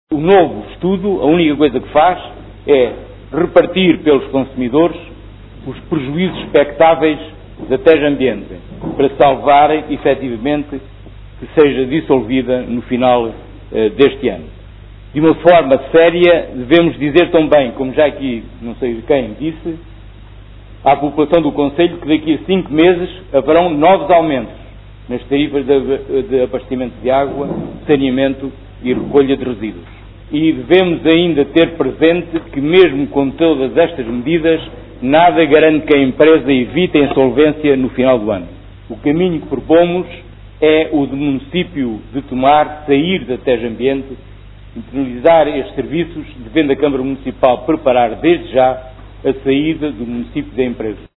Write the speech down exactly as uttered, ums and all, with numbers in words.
O novo estudo, a única coisa que faz é repartir pelos consumidores os prejuízos expectáveis da Tejo Ambiente, para salvar, efetivamente, que seja dissolvida no final uh, deste ano. De uma forma séria, devemos dizer também, como já aqui, não sei quem disse, à população do Conselho que daqui a cinco meses haverão novos aumentos nas tarifas de, de abastecimento de água, saneamento e recolha de resíduos. E devemos ainda ter presente que, mesmo com todas estas medidas, nada garante que a empresa evite a insolvência no final do ano. O caminho que propomos é o do município de Tomar sair da Tejo Ambiente, internalizar estes serviços, devendo a Câmara Municipal preparar desde já a saída do município da empresa.